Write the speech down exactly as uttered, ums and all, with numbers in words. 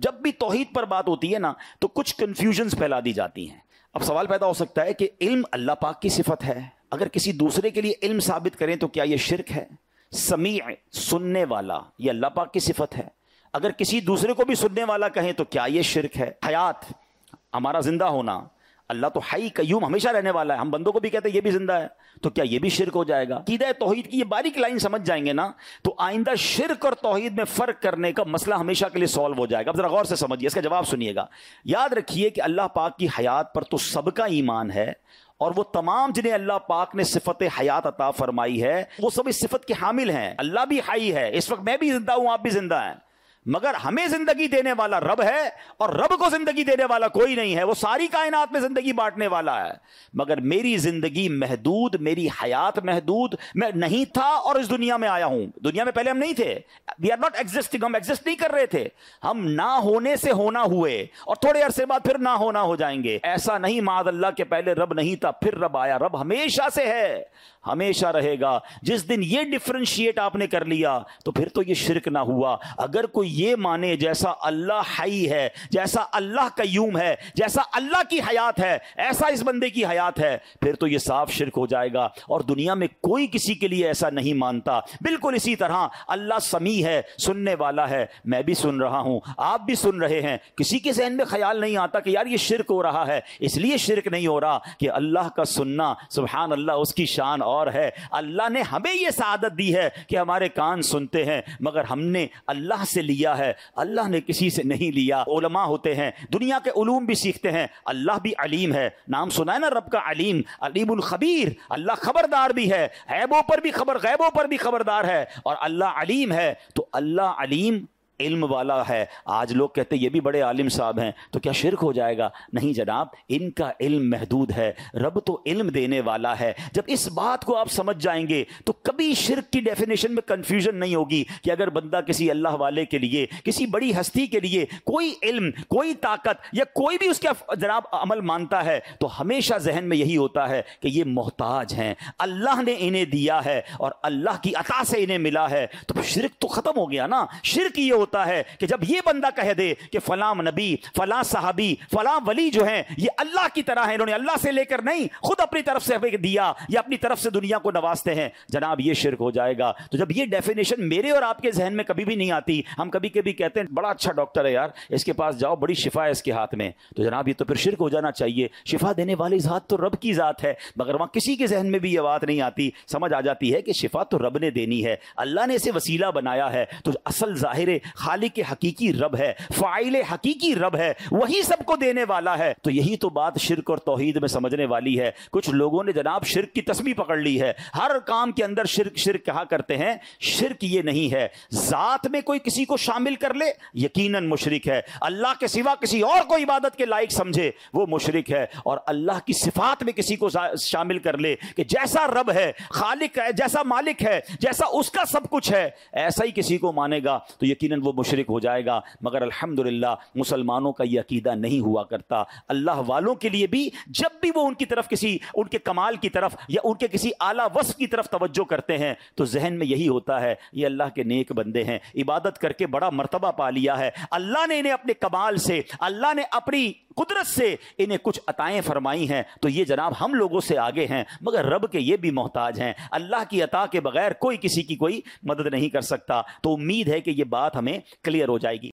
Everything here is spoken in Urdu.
جب بھی توحید پر بات ہوتی ہے نا تو کچھ کنفیوژنز پھیلا دی جاتی ہیں. اب سوال پیدا ہو سکتا ہے کہ علم اللہ پاک کی صفت ہے, اگر کسی دوسرے کے لیے علم ثابت کریں تو کیا یہ شرک ہے؟ سمیع سننے والا یہ اللہ پاک کی صفت ہے, اگر کسی دوسرے کو بھی سننے والا کہیں تو کیا یہ شرک ہے؟ حیات ہمارا زندہ ہونا, اللہ تو حی قیوم ہمیشہ رہنے والا ہے, ہم بندوں کو بھی کہتے ہیں یہ بھی زندہ ہے, تو کیا یہ بھی شرک ہو جائے گا؟ عقیدہ توحید کی یہ باریک لائن سمجھ جائیں گے نا تو آئندہ شرک اور توحید میں فرق کرنے کا مسئلہ ہمیشہ کے لیے سالو ہو جائے گا. اب ذرا غور سے سمجھیے, اس کا جواب سنیے گا. یاد رکھیے کہ اللہ پاک کی حیات پر تو سب کا ایمان ہے, اور وہ تمام جنہیں اللہ پاک نے صفت حیات عطا فرمائی ہے وہ سب اس صفت کے حامل ہیں. اللہ بھی حی ہے, اس وقت میں بھی زندہ ہوں, آپ بھی زندہ ہیں, مگر ہمیں زندگی دینے والا رب ہے اور رب کو زندگی دینے والا کوئی نہیں ہے. وہ ساری کائنات میں زندگی بانٹنے والا ہے, مگر میری زندگی محدود, میری حیات محدود. میں نہیں تھا اور اس دنیا میں آیا ہوں. دنیا میں پہلے ہم نہیں تھے, وی آر ناٹ ایگزسٹنگ, ہم ایگزسٹ نہیں کر رہے تھے. ہم نہ ہونے سے ہونا ہوئے اور تھوڑے عرصے بعد پھر نہ ہونا ہو جائیں گے. ایسا نہیں معاذ اللہ کہ پہلے رب نہیں تھا پھر رب آیا. رب ہمیشہ سے ہے, ہمیشہ رہے گا. جس دن یہ ڈفرینشیٹ آپ نے کر لیا تو پھر تو یہ شرک نہ ہوا. اگر کوئی یہ مانے جیسا اللہ حی ہے, جیسا اللہ قیوم ہے, جیسا اللہ کی حیات ہے ایسا اس بندے کی حیات ہے, پھر تو یہ صاف شرک ہو جائے گا. اور دنیا میں کوئی کسی کے لیے ایسا نہیں مانتا. بالکل اسی طرح اللہ سمیع ہے, سننے والا ہے, میں بھی سن رہا ہوں, آپ بھی سن رہے ہیں. کسی کے ذہن میں خیال نہیں آتا کہ یار یہ شرک ہو رہا ہے. اس لیے شرک نہیں ہو رہا کہ اللہ کا سننا سبحان اللہ اس کی شان اور ہے. اللہ نے ہمیں یہ سعادت دی ہے کہ ہمارے کان سنتے ہیں, مگر ہم نے اللہ سے لیا ہے, اللہ نے کسی سے نہیں لیا. علماء ہوتے ہیں, دنیا کے علوم بھی سیکھتے ہیں. اللہ بھی علیم ہے, نام سنا ہے نا رب کا علیم, علیم الخبیر. اللہ خبردار بھی ہے, عیبوں پر بھی خبر, غیبوں پر بھی خبردار ہے, اور اللہ علیم ہے. تو اللہ علیم علم والا ہے. آج لوگ کہتے ہیں یہ بھی بڑے عالم صاحب ہیں, تو کیا شرک ہو جائے گا؟ نہیں جناب, ان کا علم محدود ہے, رب تو علم دینے والا ہے. جب اس بات کو آپ سمجھ جائیں گے تو کبھی شرک کی ڈیفینیشن میں کنفیوژن نہیں ہوگی کہ اگر بندہ کسی اللہ والے کے لیے, کسی بڑی ہستی کے لیے کوئی علم, کوئی طاقت یا کوئی بھی اس کا جناب عمل مانتا ہے تو ہمیشہ ذہن میں یہی ہوتا ہے کہ یہ محتاج ہیں, اللہ نے انہیں دیا ہے اور اللہ کی عطا سے انہیں ملا ہے. تو شرک تو ختم ہو گیا نا. شرک یہ ہوتا ہے کہ جب یہ بندہ کہہ دے کہ فلاں نبی, فلاں صحابی, فلاں ولی جو ہیں یہ اللہ کی طرح ہیں, انہوں نے اللہ سے لے کر نہیں خود اپنی طرف سے دیا یا اپنی طرف سے دنیا کو نوازتے ہیں, جناب یہ شرک ہو جائے گا. تو جب یہ ڈیفینیشن میرے اور آپ کے ذہن میں کبھی بھی نہیں آتی, ہم کبھی کبھی کہتے ہیں بڑا اچھا ڈاکٹر ہے یار, اس کے پاس جاؤ بڑی شفا ہے اس کے ہاتھ میں, تو جناب یہ تو پھر شرک ہو جانا چاہیے. شفا دینے والی ذات تو رب کی ذات ہے, مگر وہاں کسی کے ذہن میں بھی یہ بات نہیں آتی. سمجھ آ جاتی ہے کہ شفا تو رب نے دینی ہے, اللہ نے اسے وسیلہ بنایا ہے. تو اصل ظاہر خالق کے حقیقی رب ہے, فاعل حقیقی رب ہے, وہی سب کو دینے والا ہے. تو یہی تو بات شرک اور توحید میں سمجھنے والی ہے. کچھ لوگوں نے جناب شرک کی تسبیح پکڑ لی ہے, ہر کام کے اندر شرک شرک کہا کرتے ہیں. شرک یہ نہیں ہے, ذات میں کوئی کسی کو شامل کر لے یقیناً مشرک ہے. اللہ کے سوا کسی اور کو عبادت کے لائق سمجھے وہ مشرک ہے. اور اللہ کی صفات میں کسی کو شامل کر لے کہ جیسا رب ہے, خالق ہے, جیسا مالک ہے, جیسا اس کا سب کچھ ہے, ایسا ہی کسی کو مانے گا تو یقیناً وہ مشرک ہو جائے گا. مگر الحمدللہ مسلمانوں کا یہ عقیدہ نہیں ہوا کرتا. اللہ والوں کے لیے بھی جب بھی وہ ان کی طرف کسی ان کے کمال کی طرف یا ان کے کسی اعلیٰ وصف کی طرف توجہ کرتے ہیں تو ذہن میں یہی ہوتا ہے یہ اللہ کے نیک بندے ہیں, عبادت کر کے بڑا مرتبہ پا لیا ہے, اللہ نے انہیں اپنے کمال سے, اللہ نے اپنی قدرت سے انہیں کچھ عطائیں فرمائی ہیں, تو یہ جناب ہم لوگوں سے آگے ہیں. مگر رب کے یہ بھی محتاج ہیں, اللہ کی عطا کے بغیر کوئی کسی کی کوئی مدد نہیں کر سکتا. تو امید ہے کہ یہ بات ہمیں کلیئر ہو جائے گی.